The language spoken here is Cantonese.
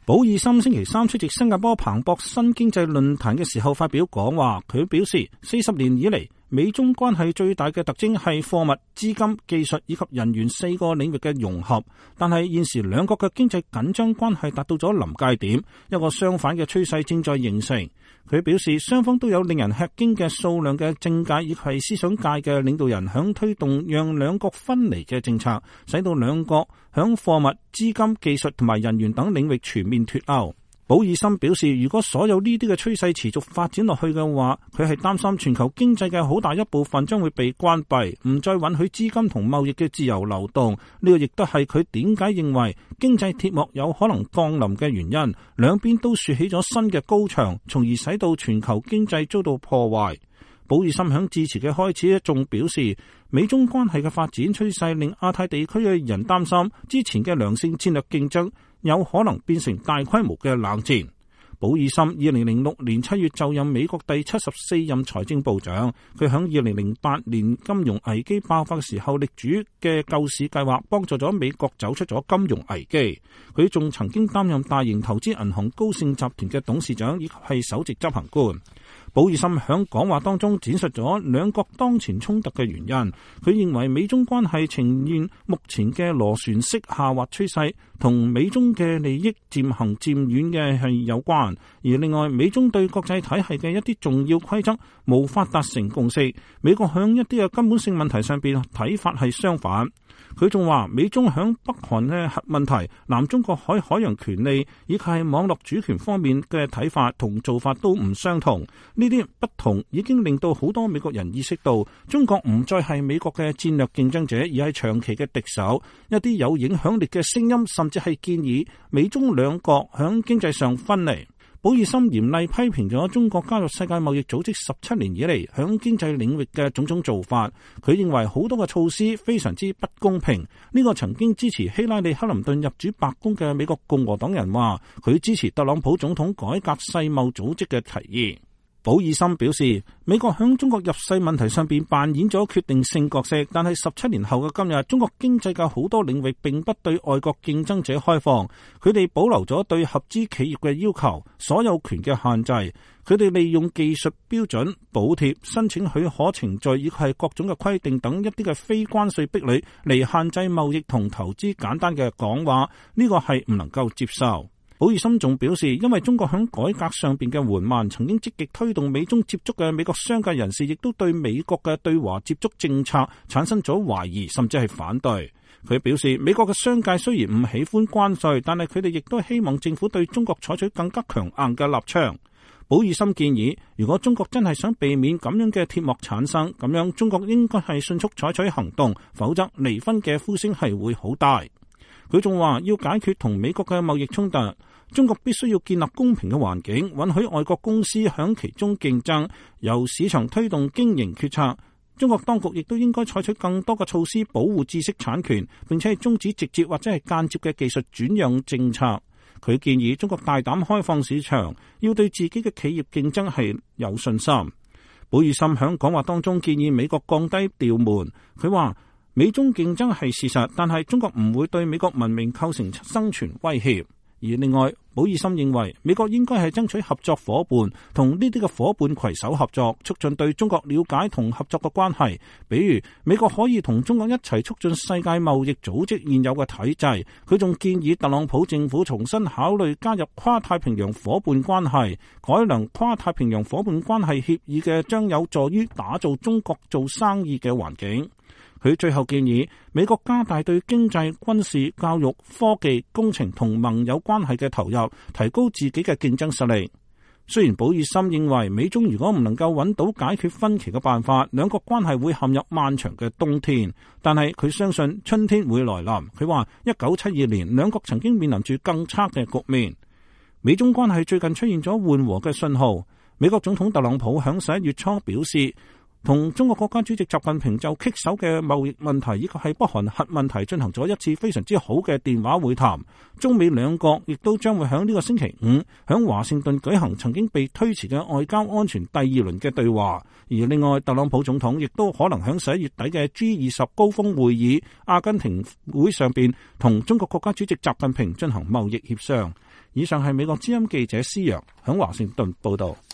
保爾森星期三出席新加坡彭博新經濟論壇嘅時候發表講話，佢表示40年以嚟，美中關係最大嘅特徵係貨物、資金、技術以及人員4個領域嘅融合，但係現時兩國嘅經濟緊張關係達到咗臨界點，一個相反嘅趨勢正在形成。佢表示雙方都有令人吃驚嘅數量嘅政界以及係思想界嘅領導人響推動讓兩國分離嘅政策，使到兩國響貨物、資金、技術同埋人員等領域全面脫鈎。保爾森表示，如果所有呢啲嘅趨勢持續發展落去嘅話，佢係擔心全球經濟嘅好大一部分將會被關閉，唔再允許資金同貿易嘅自由流動。呢個亦都係佢點解認為經濟鐵幕有可能降臨嘅原因。兩邊都豎起咗新嘅高牆，從而使到全球經濟遭到破壞。保爾森響致辭嘅開始仲表示，美中關係嘅發展趨勢令亞太地區嘅人擔心，之前嘅良性戰略競爭有可能變成大規模嘅冷戰。保爾森2006年7月就任美國第74任財政部長，佢響2008年金融危機爆發嘅時候，力主嘅救市計劃幫助咗美國走出咗金融危機。佢仲曾經擔任大型投資銀行高盛集團嘅董事長，以及係首席執行官。保爾森響講話當中展述咗兩國當前衝突嘅原因。佢認為美中關係呈現目前嘅螺旋式下滑趨勢，同美中嘅利益漸行漸遠嘅係有關。而另外，美中對國際體系嘅一啲重要規則無法達成共識。美國響一啲嘅根本性問題上邊睇法係相反。佢仲話，美中響北韓嘅核問題、南中國海洋權利以及係網絡主權方面嘅睇法同做法都唔相同。呢啲不同已經令到好多美國人意識到，中國唔再係美國嘅戰略競爭者，而係長期嘅敵手。一啲有影響力嘅聲音甚至係建議美中兩國響經濟上分離。保爾森嚴厲批評咗中國加入世界貿易組織17年以嚟響經濟領域嘅種種做法。佢認為好多嘅措施非常之不公平。呢個曾經支持希拉里克林頓入主白宮嘅美國共和黨人話，佢支持特朗普總統改革世貿組織嘅提議。保爾森表示，美國響中國入世問題上邊扮演咗決定性角色，但係17年後嘅今日，中國經濟嘅好多領域並不對外國競爭者開放，佢哋保留咗對合資企業嘅要求、所有權嘅限制，佢哋利用技術標準、補貼、申請許可程序以及係各種嘅規定等一啲嘅非關稅壁壘嚟限制貿易同投資。簡單嘅講話，呢個係唔能夠接受。保爾森仲表示，因為中國響改革上邊嘅緩慢，曾經積極推動美中接觸嘅美國商界人士，亦都對美國嘅對華接觸政策產生咗懷疑，甚至係反對。佢表示，美國嘅商界雖然唔喜歡關稅，但係佢哋亦都希望政府對中國採取更加強硬嘅立場。保爾森建議，如果中國真係想避免咁樣嘅鐵幕產生，咁樣中國應該係迅速採取行動，否則離婚嘅呼聲係會好大。佢仲話，要解決同美國嘅貿易衝突，中國必須要建立公平嘅環境，允許外國公司響其中競爭，由市場推動經營決策。中國當局亦都應該採取更多嘅措施保護知識產權，並且係終止直接或者係間接嘅技術轉讓政策。佢建議中國大膽開放市場，要對自己嘅企業競爭係有信心。保爾森響講話當中建議美國降低調門。佢話，美中競爭係事實，但係中國唔會對美國文明構成生存威脅。而另外，保爾森認為美國應該係爭取合作夥伴，同呢啲嘅夥伴攜手合作，促進對中國了解同合作嘅關係。比如，美國可以同中國一齊促進世界貿易組織現有嘅體制。佢仲建議特朗普政府重新考慮加入跨太平洋夥伴關係，改良跨太平洋夥伴關係協議嘅，將有助於打造中國做生意嘅環境。佢最後建議美國加大對經濟、軍事、教育、科技、工程同盟友關係嘅投入，提高自己嘅競爭實力。雖然保爾森認為美中如果唔能夠揾到解決分歧嘅辦法，兩國關係會陷入漫長嘅冬天，但係佢相信春天會來臨。佢話1972年兩國曾經面臨住更差嘅局面。美中關係最近出現咗緩和嘅信號。美國總統特朗普響11月初表示，同中國國家主席習近平就棘手嘅貿易問題以及係北韓核問題進行咗一次非常之好嘅電話會談。中美兩國亦都將會喺呢個星期5喺華盛頓舉行曾經被推遲嘅外交安全第2輪嘅對話。而另外，特朗普總統亦都可能喺11月底嘅 G20 高峰會議阿根廷會上邊同中國國家主席習近平進行貿易協商。 以上係美國之音記者施揚響華盛頓報道。